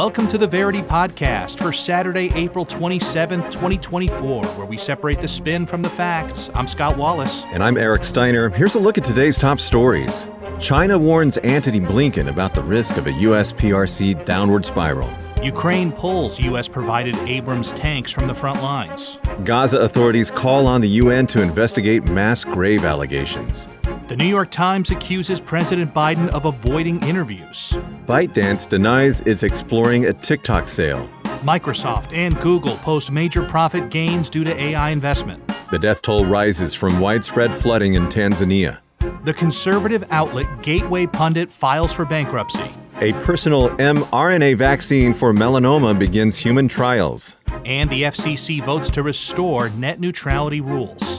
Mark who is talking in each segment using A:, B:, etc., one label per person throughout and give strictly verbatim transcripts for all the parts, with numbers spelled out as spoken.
A: Welcome to the Verity Podcast for Saturday, April twenty-seventh, twenty twenty-four, where we separate the spin from the facts. I'm Scott Wallace.
B: And I'm Eric Steiner. Here's a look at today's top stories. China warns Antony Blinken about the risk of a U S P R C downward spiral.
A: Ukraine pulls U S-provided Abrams tanks from the front lines.
B: Gaza authorities call on the U N to investigate mass grave allegations.
A: The New York Times accuses President Biden of avoiding interviews.
B: ByteDance denies it's exploring a TikTok sale.
A: Microsoft and Google post major profit gains due to A I investment.
B: The death toll rises from widespread flooding in Tanzania.
A: The conservative outlet Gateway Pundit files for bankruptcy.
B: A personal mRNA vaccine for melanoma begins human trials.
A: And the F C C votes to restore net neutrality rules.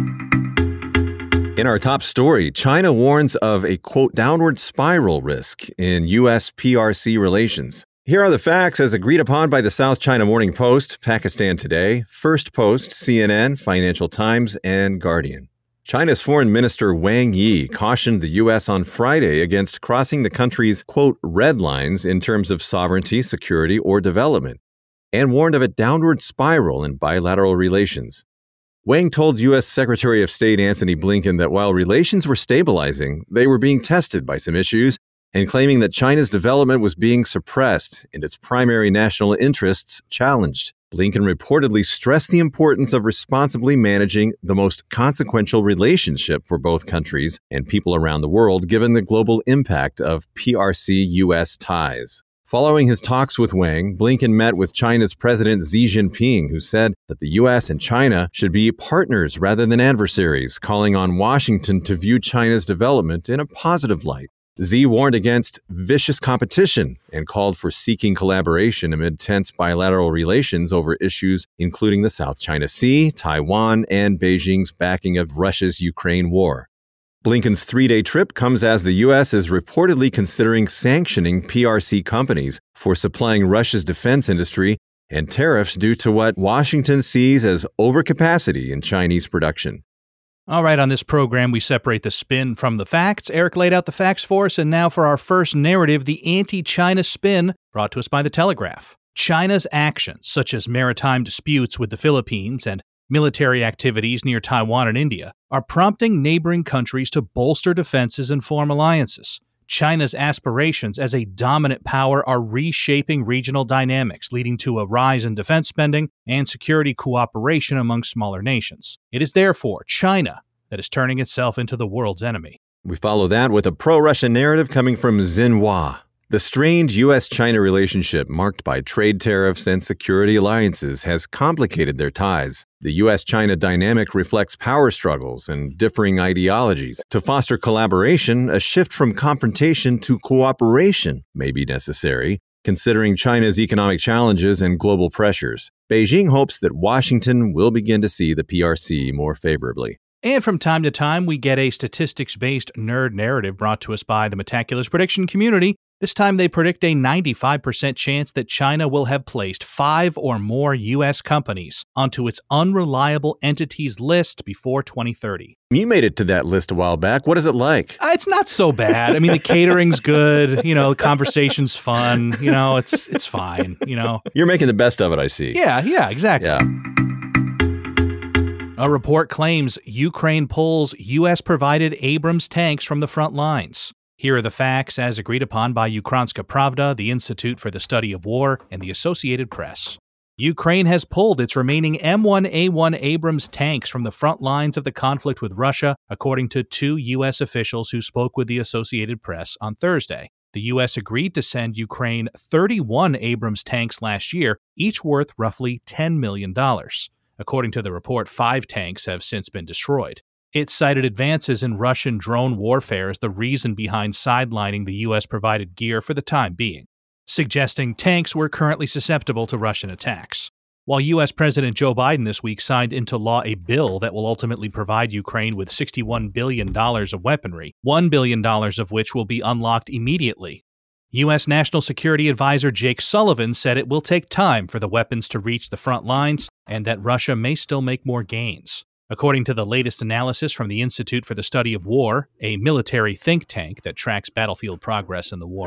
B: In our top story, China warns of a, quote, downward spiral risk in U S P R C relations. Here are the facts as agreed upon by the South China Morning Post, Pakistan Today, First Post, C N N, Financial Times, and Guardian. China's Foreign Minister Wang Yi cautioned the U S on Friday against crossing the country's, quote, red lines in terms of sovereignty, security, or development, and warned of a downward spiral in bilateral relations. Wang told U S Secretary of State Antony Blinken that while relations were stabilizing, they were being tested by some issues, and claiming that China's development was being suppressed and its primary national interests challenged. Blinken reportedly stressed the importance of responsibly managing the most consequential relationship for both countries and people around the world, given the global impact of P R C U S ties. Following his talks with Wang, Blinken met with China's President Xi Jinping, who said that the U S and China should be partners rather than adversaries, calling on Washington to view China's development in a positive light. Xi warned against vicious competition and called for seeking collaboration amid tense bilateral relations over issues including the South China Sea, Taiwan, and Beijing's backing of Russia's Ukraine war. Blinken's three-day trip comes as the U S is reportedly considering sanctioning P R C companies for supplying Russia's defense industry and tariffs due to what Washington sees as overcapacity in Chinese production.
A: All right, on this program, we separate the spin from the facts. Eric laid out the facts for us, and now for our first narrative, the anti-China spin, brought to us by The Telegraph. China's actions, such as maritime disputes with the Philippines and military activities near Taiwan and India, are prompting neighboring countries to bolster defenses and form alliances. China's aspirations as a dominant power are reshaping regional dynamics, leading to a rise in defense spending and security cooperation among smaller nations. It is therefore China that is turning itself into the world's enemy.
B: We follow that with a pro-Russian narrative coming from Xinhua. The strained U S China relationship marked by trade tariffs and security alliances has complicated their ties. The U S China dynamic reflects power struggles and differing ideologies. To foster collaboration, a shift from confrontation to cooperation may be necessary, considering China's economic challenges and global pressures. Beijing hopes that Washington will begin to see the P R C more favorably.
A: And from time to time, we get a statistics-based nerd narrative brought to us by the Metaculous prediction community. This time they predict a ninety-five percent chance that China will have placed five or more U S companies onto its unreliable entities list before twenty thirty.
B: You made it to that list a while back. What is it like?
A: Uh, it's not so bad. I mean, the catering's good. You know, the conversation's fun. You know, it's it's fine. You know,
B: You're making the best of it, I see.
A: Yeah, yeah, exactly.
B: Yeah.
A: A report claims Ukraine pulls U S-provided Abrams tanks from the front lines. Here are the facts as agreed upon by Ukrainska Pravda, the Institute for the Study of War, and the Associated Press. Ukraine has pulled its remaining M one A one Abrams tanks from the front lines of the conflict with Russia, according to two U S officials who spoke with the Associated Press on Thursday. The U S agreed to send Ukraine thirty-one Abrams tanks last year, each worth roughly ten million dollars. According to the report, five tanks have since been destroyed. It cited advances in Russian drone warfare as the reason behind sidelining the U S-provided gear for the time being, suggesting tanks were currently susceptible to Russian attacks. While U S President Joe Biden this week signed into law a bill that will ultimately provide Ukraine with sixty-one billion dollars of weaponry, one billion dollars of which will be unlocked immediately. U S National Security Advisor Jake Sullivan said it will take time for the weapons to reach the front lines and that Russia may still make more gains. According to the latest analysis from the Institute for the Study of War, a military think tank that tracks battlefield progress in the war,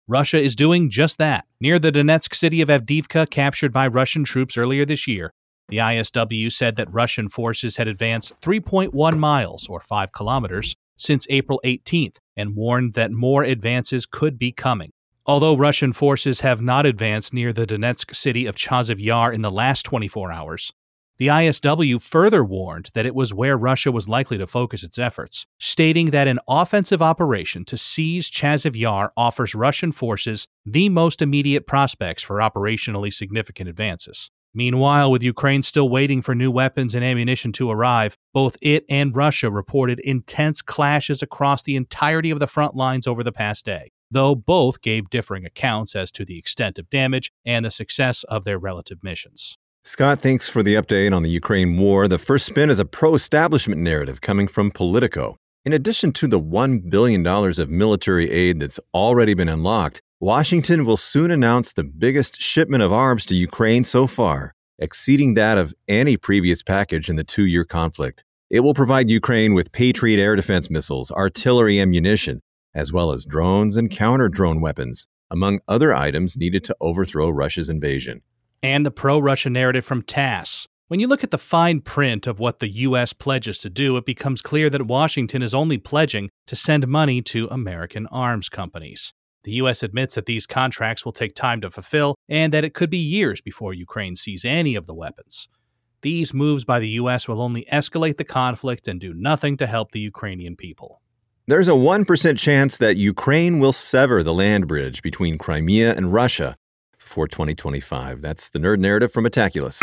A: Russia is doing just that. Near the Donetsk city of Avdiivka, captured by Russian troops earlier this year, the I S W said that Russian forces had advanced three point one miles, or five kilometers, since April eighteenth, and warned that more advances could be coming. Although Russian forces have not advanced near the Donetsk city of Chasiv Yar in the last twenty-four hours, the I S W further warned that it was where Russia was likely to focus its efforts, stating that an offensive operation to seize Chasiv Yar offers Russian forces the most immediate prospects for operationally significant advances. Meanwhile, with Ukraine still waiting for new weapons and ammunition to arrive, both it and Russia reported intense clashes across the entirety of the front lines over the past day, though both gave differing accounts as to the extent of damage and the success of their relative missions.
B: Scott, thanks for the update on the Ukraine war. The first spin is a pro-establishment narrative coming from Politico. In addition to the one billion dollars of military aid that's already been unlocked, Washington will soon announce the biggest shipment of arms to Ukraine so far, exceeding that of any previous package in the two-year conflict. It will provide Ukraine with Patriot air defense missiles, artillery ammunition, as well as drones and counter-drone weapons, among other items needed to overthrow Russia's invasion.
A: And the pro-Russia narrative from T A S S. When you look at the fine print of what the U S pledges to do, it becomes clear that Washington is only pledging to send money to American arms companies. The U S admits that these contracts will take time to fulfill and that it could be years before Ukraine sees any of the weapons. These moves by the U S will only escalate the conflict and do nothing to help the Ukrainian people.
B: There's a one percent chance that Ukraine will sever the land bridge between Crimea and Russia for twenty twenty-five. That's the Nerd Narrative from Metaculus.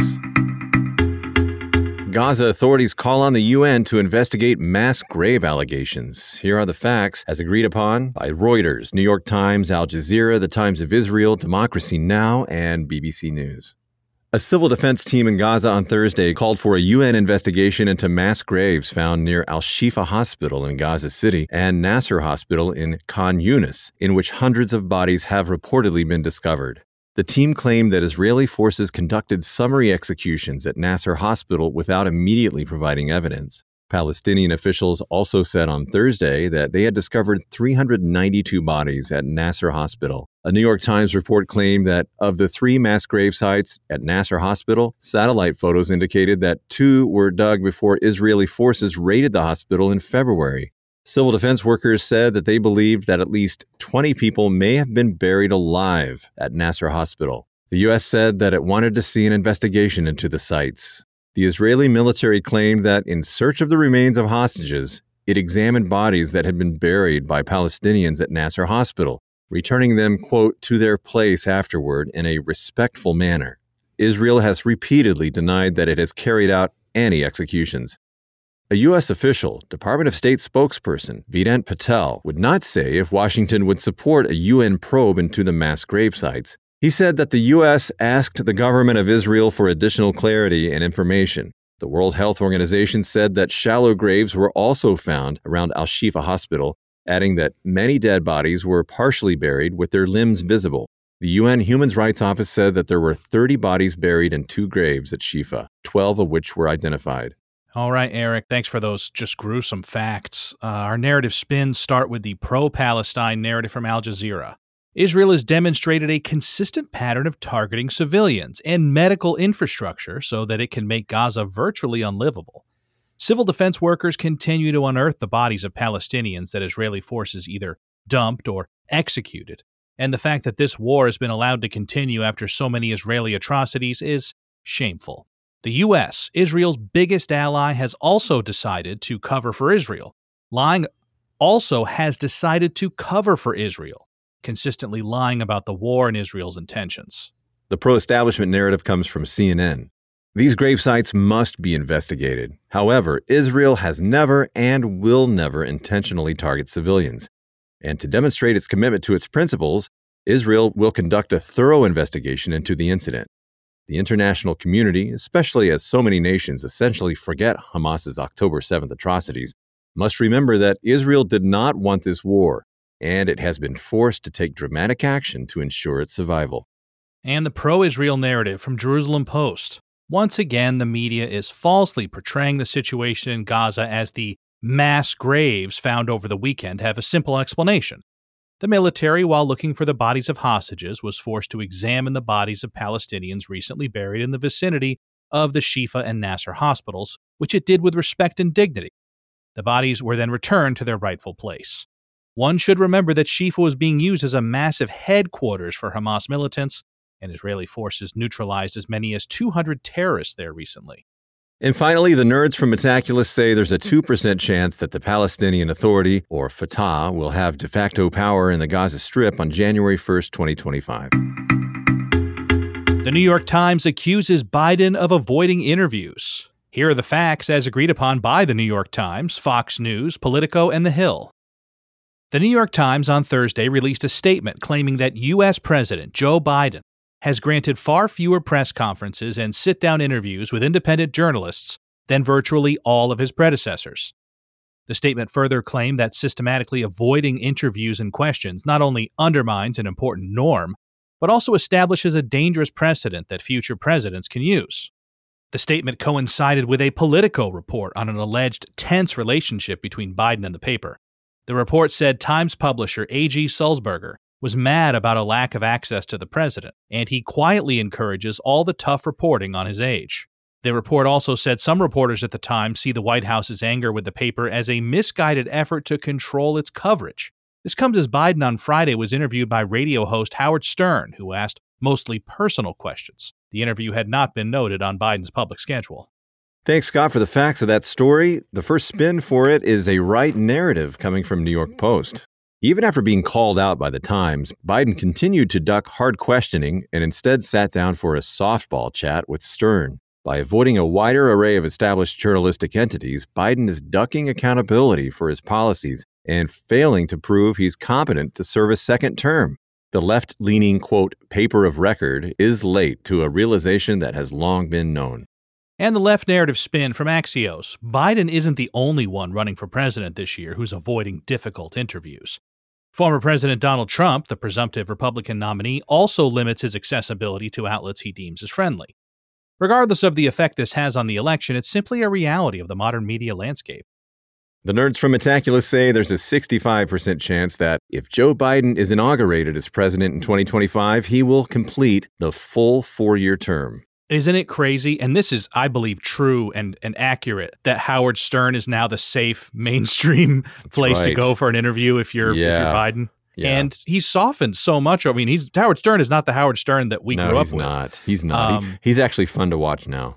B: Gaza authorities call on the U N to investigate mass grave allegations. Here are the facts, as agreed upon by Reuters, New York Times, Al Jazeera, The Times of Israel, Democracy Now!, and B B C News. A civil defense team in Gaza on Thursday called for a U N investigation into mass graves found near Al-Shifa Hospital in Gaza City and Nasser Hospital in Khan Yunis, in which hundreds of bodies have reportedly been discovered. The team claimed that Israeli forces conducted summary executions at Nasser Hospital without immediately providing evidence. Palestinian officials also said on Thursday that they had discovered three hundred ninety-two bodies at Nasser Hospital. A New York Times report claimed that of the three mass grave sites at Nasser Hospital, satellite photos indicated that two were dug before Israeli forces raided the hospital in February. Civil defense workers said that they believed that at least twenty people may have been buried alive at Nasser Hospital. The U S said that it wanted to see an investigation into the sites. The Israeli military claimed that in search of the remains of hostages, it examined bodies that had been buried by Palestinians at Nasser Hospital, returning them, quote, to their place afterward in a respectful manner. Israel has repeatedly denied that it has carried out any executions. A U S official, Department of State spokesperson Vedant Patel, would not say if Washington would support a U N probe into the mass grave sites. He said that the U S asked the government of Israel for additional clarity and information. The World Health Organization said that shallow graves were also found around Al-Shifa Hospital, adding that many dead bodies were partially buried with their limbs visible. The U N Human Rights Office said that there were thirty bodies buried in two graves at Shifa, twelve of which were identified.
A: All right, Eric, thanks for those just gruesome facts. Uh, our narrative spins start with the pro-Palestine narrative from Al Jazeera. Israel has demonstrated a consistent pattern of targeting civilians and medical infrastructure so that it can make Gaza virtually unlivable. Civil defense workers continue to unearth the bodies of Palestinians that Israeli forces either dumped or executed. And the fact that this war has been allowed to continue after so many Israeli atrocities is shameful. The U S, Israel's biggest ally, has also decided to cover for Israel. Lying also has decided to cover for Israel, consistently lying about the war and Israel's intentions.
B: The pro-establishment narrative comes from C N N. These grave sites must be investigated. However, Israel has never and will never intentionally target civilians. And to demonstrate its commitment to its principles, Israel will conduct a thorough investigation into the incident. The international community, especially as so many nations essentially forget Hamas's October seventh atrocities, must remember that Israel did not want this war, and it has been forced to take dramatic action to ensure its survival.
A: And the pro-Israel narrative from Jerusalem Post. Once again, the media is falsely portraying the situation in Gaza as the mass graves found over the weekend have a simple explanation. The military, while looking for the bodies of hostages, was forced to examine the bodies of Palestinians recently buried in the vicinity of the Shifa and Nasser hospitals, which it did with respect and dignity. The bodies were then returned to their rightful place. One should remember that Shifa was being used as a massive headquarters for Hamas militants, and Israeli forces neutralized as many as two hundred terrorists there recently.
B: And finally, the nerds from Metaculus say there's a two percent chance that the Palestinian Authority, or Fatah, will have de facto power in the Gaza Strip on January first, twenty twenty-five.
A: The New York Times accuses Biden of avoiding interviews. Here are the facts as agreed upon by the New York Times, Fox News, Politico, and The Hill. The New York Times on Thursday released a statement claiming that U S President Joe Biden has granted far fewer press conferences and sit-down interviews with independent journalists than virtually all of his predecessors. The statement further claimed that systematically avoiding interviews and questions not only undermines an important norm, but also establishes a dangerous precedent that future presidents can use. The statement coincided with a Politico report on an alleged tense relationship between Biden and the paper. The report said Times publisher A G Sulzberger was mad about a lack of access to the president, and he quietly encourages all the tough reporting on his age. The report also said some reporters at the Times see the White House's anger with the paper as a misguided effort to control its coverage. This comes as Biden on Friday was interviewed by radio host Howard Stern, who asked mostly personal questions. The interview had not been noted on Biden's public schedule.
B: Thanks, Scott, for the facts of that story. The first spin for it is a right narrative coming from New York Post. Even after being called out by the Times, Biden continued to duck hard questioning and instead sat down for a softball chat with Stern. By avoiding a wider array of established journalistic entities, Biden is ducking accountability for his policies and failing to prove he's competent to serve a second term. The left-leaning, quote, paper of record is late to a realization that has long been known.
A: And the left narrative spin from Axios. Biden isn't the only one running for president this year who's avoiding difficult interviews. Former President Donald Trump, the presumptive Republican nominee, also limits his accessibility to outlets he deems as friendly. Regardless of the effect this has on the election, it's simply a reality of the modern media landscape.
B: The nerds from Metaculus say there's a sixty-five percent chance that if Joe Biden is inaugurated as president in twenty twenty-five, he will complete the full four-year term.
A: Isn't it crazy? And this is, I believe, true and, and accurate, that Howard Stern is now the safe mainstream place
B: right.
A: to go for an interview if you're,
B: yeah.
A: if you're Biden.
B: Yeah.
A: And he's softened so much. I mean, he's Howard Stern is not the Howard Stern that we
B: no,
A: grew up
B: he's
A: with.
B: Not. He's not. Um, he, he's actually fun to watch now.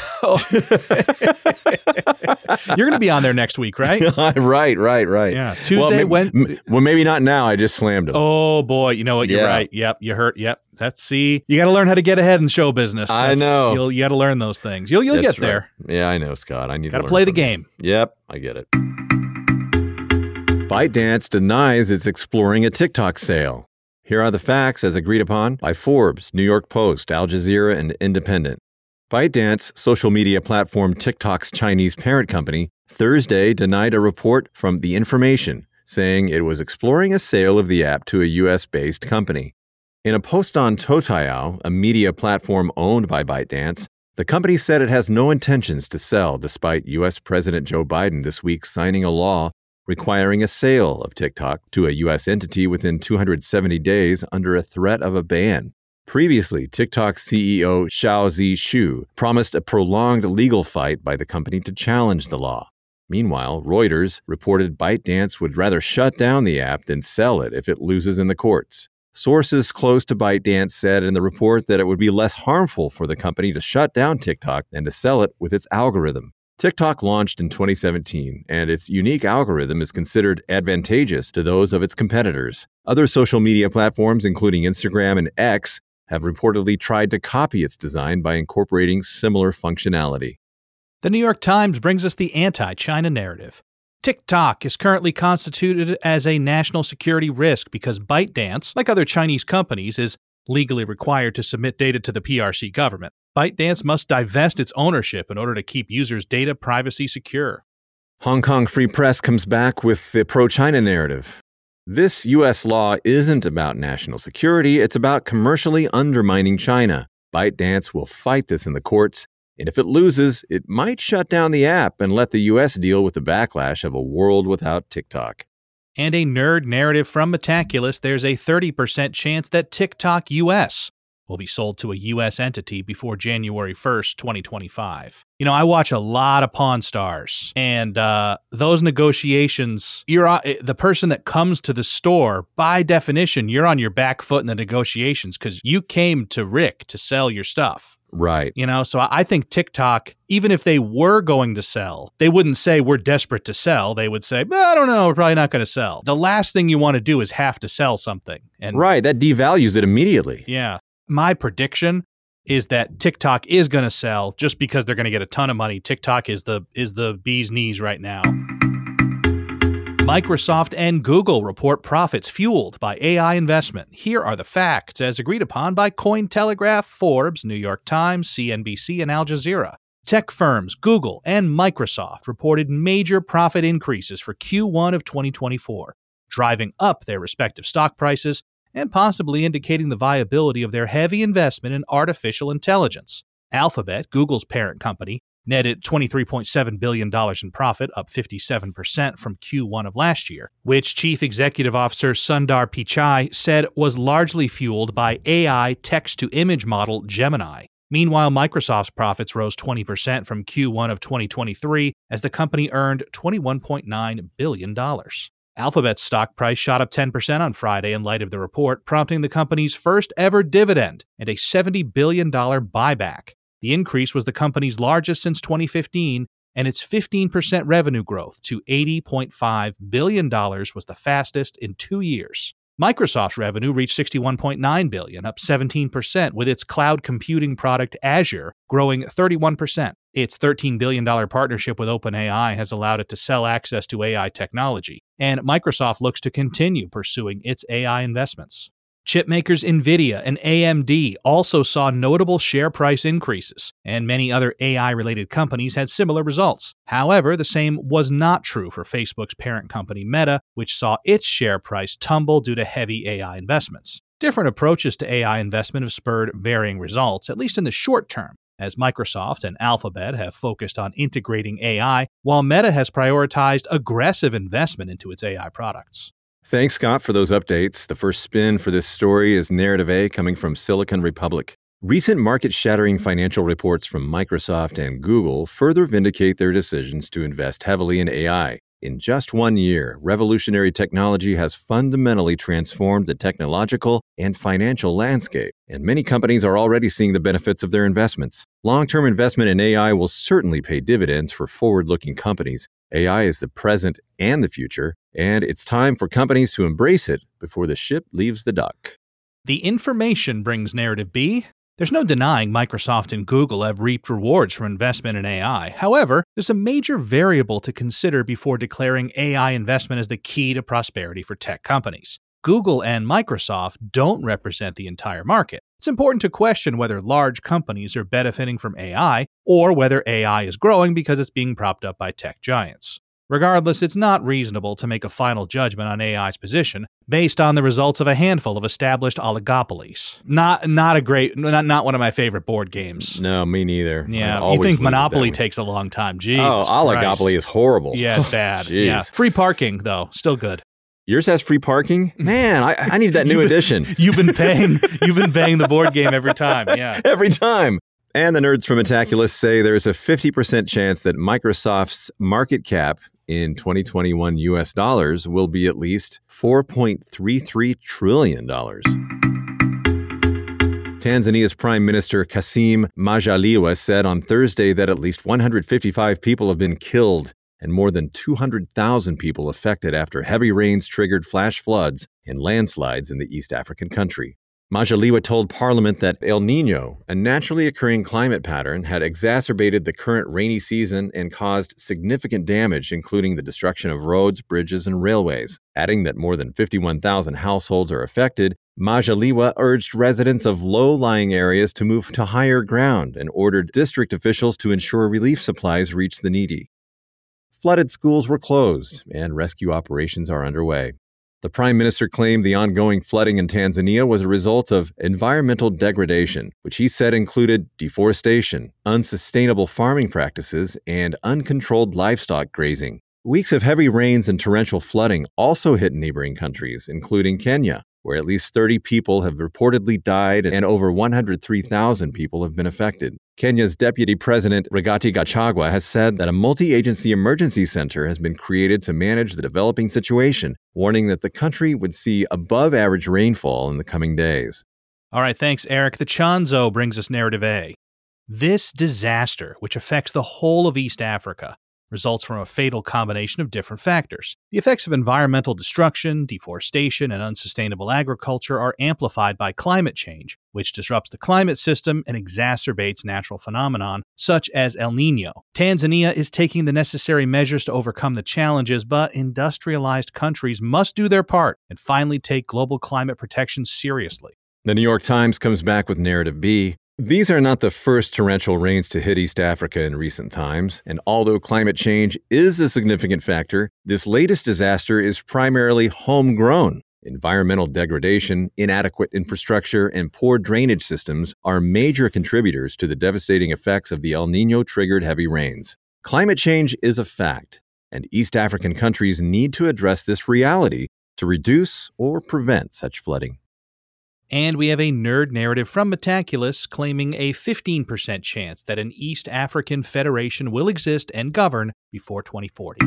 A: You're going to be on there next week, right?
B: right, right, right.
A: Yeah. Tuesday,
B: well, maybe,
A: when?
B: Well, maybe not now. I just slammed him.
A: Oh, boy. You know what? You're
B: yeah.
A: right. Yep. You hurt. Yep. That's, see, you got to learn how to get ahead in show business. That's,
B: I know.
A: You'll, you got to learn those things. You'll, you'll
B: That's
A: get there.
B: Right. Yeah, I know, Scott. I need
A: got
B: to
A: to play the
B: you.
A: game.
B: Yep. I get it. ByteDance denies it's exploring a TikTok sale. Here are the facts as agreed upon by Forbes, New York Post, Al Jazeera, and Independent. ByteDance, social media platform TikTok's Chinese parent company, Thursday denied a report from The Information, saying it was exploring a sale of the app to a U S-based company. In a post on Toutiao, a media platform owned by ByteDance, the company said it has no intentions to sell despite U S President Joe Biden this week signing a law requiring a sale of TikTok to a U S entity within two hundred seventy days under a threat of a ban. Previously, TikTok C E O Xiaozi Xu promised a prolonged legal fight by the company to challenge the law. Meanwhile, Reuters reported ByteDance would rather shut down the app than sell it if it loses in the courts. Sources close to ByteDance said in the report that it would be less harmful for the company to shut down TikTok than to sell it with its algorithm. TikTok launched in twenty seventeen, and its unique algorithm is considered advantageous to those of its competitors. Other social media platforms, including Instagram and X, have reportedly tried to copy its design by incorporating similar functionality.
A: The New York Times brings us the anti-China narrative. TikTok is currently constituted as a national security risk because ByteDance, like other Chinese companies, is legally required to submit data to the P R C government. ByteDance must divest its ownership in order to keep users' data privacy secure.
B: Hong Kong Free Press comes back with the pro-China narrative. This U S law isn't about national security, it's about commercially undermining China. ByteDance will fight this in the courts, and if it loses, it might shut down the app and let the U S deal with the backlash of a world without TikTok.
A: And a nerd narrative from Metaculus, there's a thirty percent chance that TikTok U S will be sold to a U S entity before January first, twenty twenty-five. You know, I watch a lot of Pawn Stars, and uh, those negotiations, you're uh, the person that comes to the store, by definition, you're on your back foot in the negotiations because you came to Rick to sell your stuff.
B: Right.
A: You know, so I think TikTok, even if they were going to sell, they wouldn't say we're desperate to sell. They would say, I don't know, we're probably not going to sell. The last thing you want to do is have to sell something. And
B: right. That devalues it immediately.
A: Yeah. My prediction is that TikTok is going to sell just because they're going to get a ton of money. TikTok is the is the bee's knees right now. Microsoft and Google report profits fueled by A I investment. Here are the facts as agreed upon by Cointelegraph, Forbes, New York Times, C N B C, and Al Jazeera. Tech firms Google and Microsoft reported major profit increases for Q one of twenty twenty-four, driving up their respective stock prices and possibly indicating the viability of their heavy investment in artificial intelligence. Alphabet, Google's parent company, netted twenty-three point seven billion dollars in profit, up fifty-seven percent from Q one of last year, which Chief Executive Officer Sundar Pichai said was largely fueled by A I text-to-image model Gemini. Meanwhile, Microsoft's profits rose twenty percent from Q one of twenty twenty-three as the company earned twenty-one point nine billion dollars. Alphabet's stock price shot up ten percent on Friday in light of the report, prompting the company's first ever dividend and a seventy billion dollars buyback. The increase was the company's largest since twenty fifteen, and its fifteen percent revenue growth to eighty point five billion dollars was the fastest in two years. Microsoft's revenue reached sixty-one point nine billion dollars, up seventeen percent, with its cloud computing product Azure growing thirty-one percent. Its thirteen billion dollars partnership with OpenAI has allowed it to sell access to A I technology, and Microsoft looks to continue pursuing its A I investments. Chipmakers NVIDIA and A M D also saw notable share price increases, and many other A I-related companies had similar results. However, the same was not true for Facebook's parent company Meta, which saw its share price tumble due to heavy A I investments. Different approaches to A I investment have spurred varying results, at least in the short term, as Microsoft and Alphabet have focused on integrating A I, while Meta has prioritized aggressive investment into its A I products.
B: Thanks, Scott, for those updates. The first spin for this story is Narrative A, coming from Silicon Republic. Recent market-shattering financial reports from Microsoft and Google further vindicate their decisions to invest heavily in A I. In just one year, revolutionary technology has fundamentally transformed the technological and financial landscape, and many companies are already seeing the benefits of their investments. Long-term investment in A I will certainly pay dividends for forward-looking companies. A I is the present and the future, and it's time for companies to embrace it before the ship leaves the dock.
A: The information brings Narrative B. There's no denying Microsoft and Google have reaped rewards from investment in A I. However, there's a major variable to consider before declaring A I investment as the key to prosperity for tech companies. Google and Microsoft don't represent the entire market. It's important to question whether large companies are benefiting from A I or whether A I is growing because it's being propped up by tech giants. Regardless, it's not reasonable to make a final judgment on A I's position based on the results of a handful of established oligopolies. Not not a great, not, not one of my favorite board games.
B: No, me neither.
A: Yeah, you think Monopoly takes a long time. Jesus
B: Oh, oligopoly
A: Christ.
B: is horrible.
A: Yeah, it's bad. Yeah, free parking, though, still good.
B: Yours has free parking? Man, I, I need that new
A: you've been,
B: edition.
A: You've been paying you've been paying the board game every time. Yeah.
B: Every time. And the nerds from Metaculus say there's a fifty percent chance that Microsoft's market cap in twenty twenty-one U S dollars will be at least four point three three trillion dollars. Tanzania's Prime Minister Kassim Majaliwa said on Thursday that at least one hundred fifty-five people have been killed and more than two hundred thousand people affected after heavy rains triggered flash floods and landslides in the East African country. Majaliwa told Parliament that El Niño, a naturally occurring climate pattern, had exacerbated the current rainy season and caused significant damage, including the destruction of roads, bridges, and railways. Adding that more than fifty-one thousand households are affected, Majaliwa urged residents of low-lying areas to move to higher ground and ordered district officials to ensure relief supplies reach the needy. Flooded schools were closed, and rescue operations are underway. The Prime Minister claimed the ongoing flooding in Tanzania was a result of environmental degradation, which he said included deforestation, unsustainable farming practices, and uncontrolled livestock grazing. Weeks of heavy rains and torrential flooding also hit neighboring countries, including Kenya, where at least thirty people have reportedly died and over one hundred three thousand people have been affected. Kenya's Deputy President Rigathi Gachagua has said that a multi-agency emergency center has been created to manage the developing situation, warning that the country would see above-average rainfall in the coming days.
A: All right, thanks, Eric. The Chanzo brings us Narrative A. This disaster, which affects the whole of East Africa, results from a fatal combination of different factors. The effects of environmental destruction, deforestation, and unsustainable agriculture are amplified by climate change, which disrupts the climate system and exacerbates natural phenomenon such as El Niño. Tanzania is taking the necessary measures to overcome the challenges, but industrialized countries must do their part and finally take global climate protection seriously.
B: The New York Times comes back with Narrative B. These are not the first torrential rains to hit East Africa in recent times, and although climate change is a significant factor, this latest disaster is primarily homegrown. Environmental degradation, inadequate infrastructure, and poor drainage systems are major contributors to the devastating effects of the El Niño-triggered heavy rains. Climate change is a fact, and East African countries need to address this reality to reduce or prevent such flooding.
A: And we have a nerd narrative from Metaculus claiming a fifteen percent chance that an East African federation will exist and govern before twenty forty.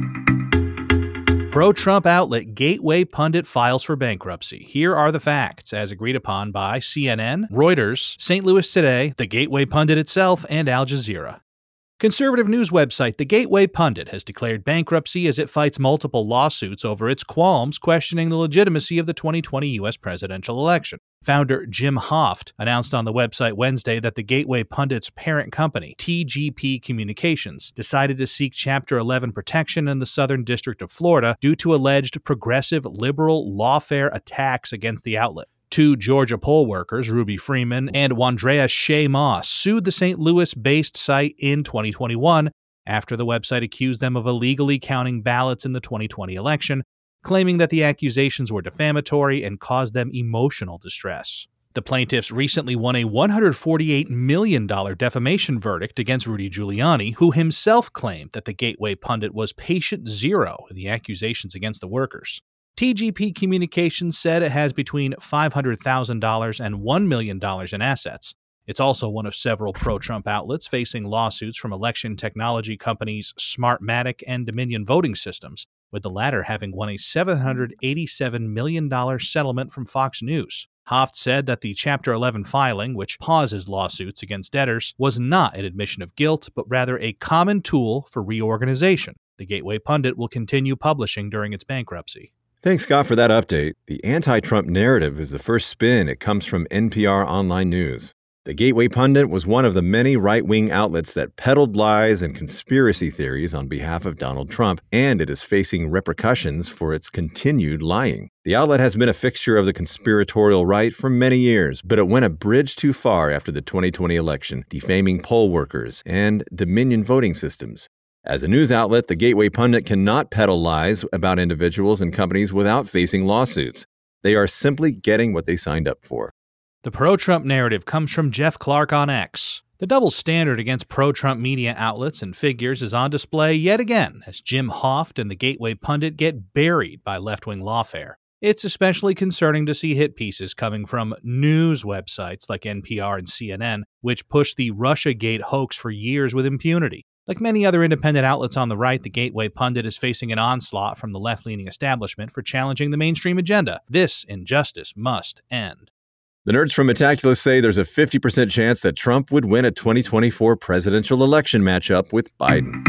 A: Pro-Trump outlet Gateway Pundit files for bankruptcy. Here are the facts, as agreed upon by C N N, Reuters, Saint Louis Today, the Gateway Pundit itself, and Al Jazeera. Conservative news website The Gateway Pundit has declared bankruptcy as it fights multiple lawsuits over its qualms questioning the legitimacy of the twenty twenty U S presidential election. Founder Jim Hoft announced on the website Wednesday that the Gateway Pundit's parent company, T G P Communications, decided to seek Chapter eleven protection in the Southern District of Florida due to alleged progressive liberal lawfare attacks against the outlet. Two Georgia poll workers, Ruby Freeman and Wandrea Shea Moss, sued the Saint Louis-based site in twenty twenty-one after the website accused them of illegally counting ballots in the twenty twenty election, claiming that the accusations were defamatory and caused them emotional distress. The plaintiffs recently won a one hundred forty-eight million dollars defamation verdict against Rudy Giuliani, who himself claimed that the Gateway Pundit was patient zero in the accusations against the workers. T G P Communications said it has between five hundred thousand dollars and one million dollars in assets. It's also one of several pro-Trump outlets facing lawsuits from election technology companies Smartmatic and Dominion Voting Systems, with the latter having won a seven hundred eighty-seven million dollars settlement from Fox News. Hoft said that the Chapter eleven filing, which pauses lawsuits against debtors, was not an admission of guilt, but rather a common tool for reorganization. The Gateway Pundit will continue publishing during its bankruptcy.
B: Thanks, Scott, for that update. The anti-Trump narrative is the first spin. It comes from N P R Online News. The Gateway Pundit was one of the many right-wing outlets that peddled lies and conspiracy theories on behalf of Donald Trump, and it is facing repercussions for its continued lying. The outlet has been a fixture of the conspiratorial right for many years, but it went a bridge too far after the twenty twenty election, defaming poll workers and Dominion Voting Systems. As a news outlet, the Gateway Pundit cannot peddle lies about individuals and companies without facing lawsuits. They are simply getting what they signed up for.
A: The pro-Trump narrative comes from Jeff Clark on X. The double standard against pro-Trump media outlets and figures is on display yet again as Jim Hoft and the Gateway Pundit get buried by left-wing lawfare. It's especially concerning to see hit pieces coming from news websites like N P R and C N N, which pushed the Russiagate hoax for years with impunity. Like many other independent outlets on the right, the Gateway Pundit is facing an onslaught from the left-leaning establishment for challenging the mainstream agenda. This injustice must end.
B: The nerds from Metaculus say there's a fifty percent chance that Trump would win a twenty twenty-four presidential election matchup with Biden.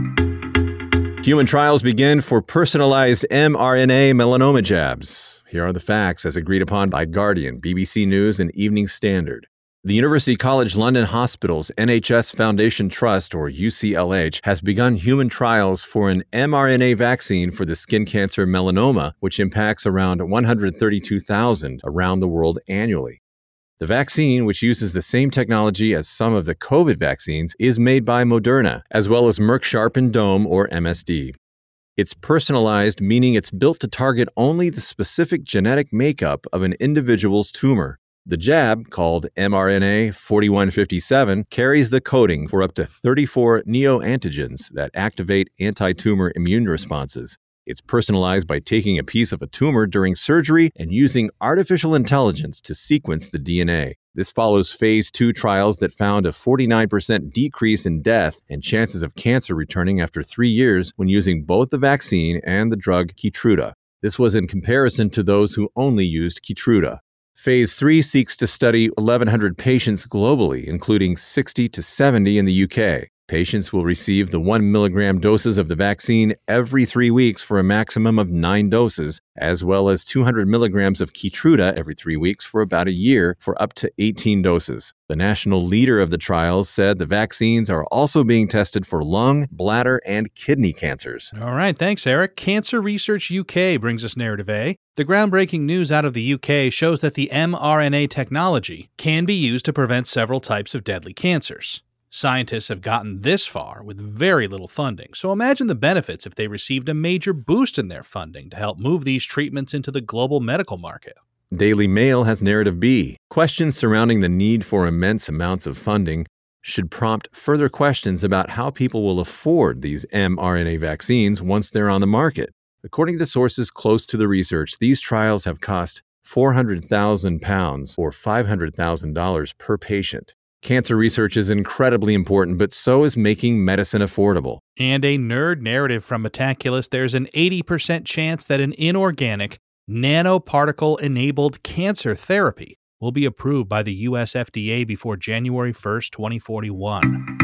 B: Human trials begin for personalized mRNA melanoma jabs. Here are the facts as agreed upon by Guardian, B B C News, and Evening Standard. The University College London Hospital's N H S Foundation Trust, or U C L H, has begun human trials for an mRNA vaccine for the skin cancer melanoma, which impacts around one hundred thirty-two thousand around the world annually. The vaccine, which uses the same technology as some of the COVID vaccines, is made by Moderna, as well as Merck Sharp and Dohme, or M S D. It's personalized, meaning it's built to target only the specific genetic makeup of an individual's tumor. The jab, called m R N A forty-one fifty-seven, carries the coding for up to thirty-four neoantigens that activate anti-tumor immune responses. It's personalized by taking a piece of a tumor during surgery and using artificial intelligence to sequence the D N A. This follows phase two trials that found a forty-nine percent decrease in death and chances of cancer returning after three years when using both the vaccine and the drug Keytruda. This was in comparison to those who only used Keytruda. Phase three seeks to study eleven hundred patients globally, including sixty to seventy in the U K. Patients will receive the one milligram doses of the vaccine every three weeks for a maximum of nine doses, as well as two hundred milligrams of Keytruda every three weeks for about a year for up to eighteen doses. The national leader of the trials said the vaccines are also being tested for lung, bladder, and kidney cancers.
A: All right, thanks, Eric. Cancer Research U K brings us Narrative A. The groundbreaking news out of the U K shows that the m R N A technology can be used to prevent several types of deadly cancers. Scientists have gotten this far with very little funding, so imagine the benefits if they received a major boost in their funding to help move these treatments into the global medical market.
B: Daily Mail has Narrative B. Questions surrounding the need for immense amounts of funding should prompt further questions about how people will afford these m R N A vaccines once they're on the market. According to sources close to the research, these trials have cost four hundred thousand pounds or five hundred thousand dollars per patient. Cancer research is incredibly important, but so is making medicine affordable.
A: And a nerd narrative from Metaculus, there's an eighty percent chance that an inorganic, nanoparticle-enabled cancer therapy will be approved by the U S F D A before January first, twenty forty-one.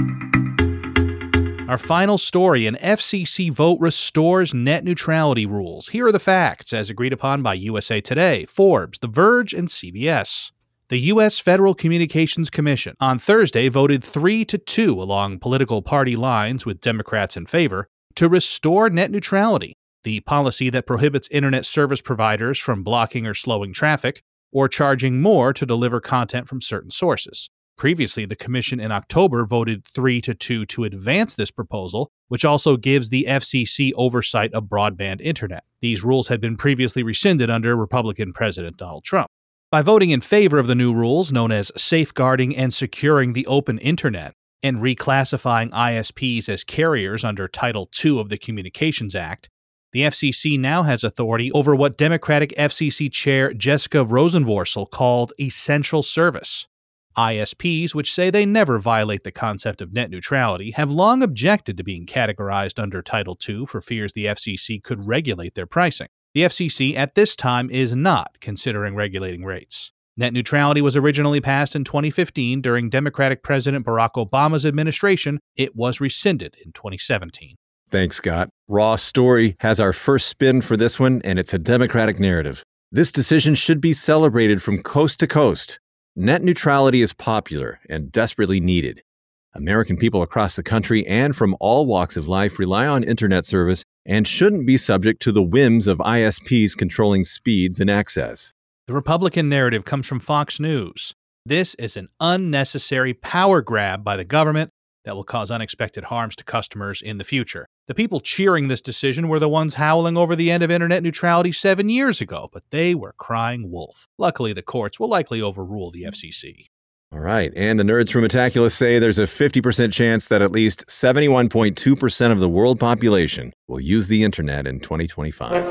A: Our final story, an F C C vote restores net neutrality rules. Here are the facts, as agreed upon by U S A Today, Forbes, The Verge, and C B S. The U S Federal Communications Commission on Thursday voted three to two along political party lines with Democrats in favor to restore net neutrality, the policy that prohibits internet service providers from blocking or slowing traffic or charging more to deliver content from certain sources. Previously, the Commission in October voted three to two to advance this proposal, which also gives the F C C oversight of broadband internet. These rules had been previously rescinded under Republican President Donald Trump. By voting in favor of the new rules, known as Safeguarding and Securing the Open Internet, and reclassifying I S Ps as carriers under Title two of the Communications Act, the F C C now has authority over what Democratic F C C Chair Jessica Rosenworcel called essential service. I S Ps, which say they never violate the concept of net neutrality, have long objected to being categorized under Title two for fears the F C C could regulate their pricing. The F C C at this time is not considering regulating rates. Net neutrality was originally passed in twenty fifteen during Democratic President Barack Obama's administration. It was rescinded in twenty seventeen.
B: Thanks, Scott. Raw Story has our first spin for this one, and it's a Democratic narrative. This decision should be celebrated from coast to coast. Net neutrality is popular and desperately needed. American people across the country and from all walks of life rely on internet service and shouldn't be subject to the whims of I S Ps controlling speeds and access.
A: The Republican narrative comes from Fox News. This is an unnecessary power grab by the government that will cause unexpected harms to customers in the future. The people cheering this decision were the ones howling over the end of internet neutrality seven years ago, but they were crying wolf. Luckily, the courts will likely overrule the F C C.
B: All right, and the nerds from Metaculus say there's a fifty percent chance that at least seventy-one point two percent of the world population will use the internet in twenty twenty-five.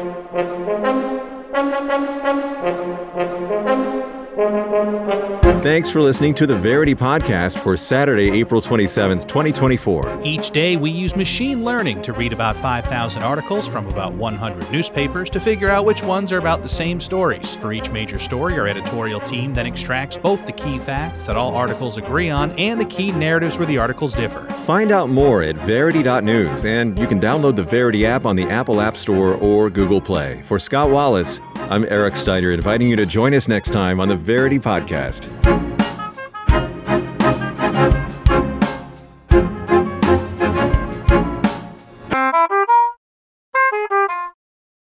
B: Thanks for listening to the Verity Podcast for Saturday, April twenty-seventh, twenty twenty-four.
A: Each day, we use machine learning to read about five thousand articles from about one hundred newspapers to figure out which ones are about the same stories. For each major story, our editorial team then extracts both the key facts that all articles agree on and the key narratives where the articles differ.
B: Find out more at verity dot news, and you can download the Verity app on the Apple App Store or Google Play. For Scott Wallace, I'm Eric Steiner, inviting you to join us next time on the Verity Podcast.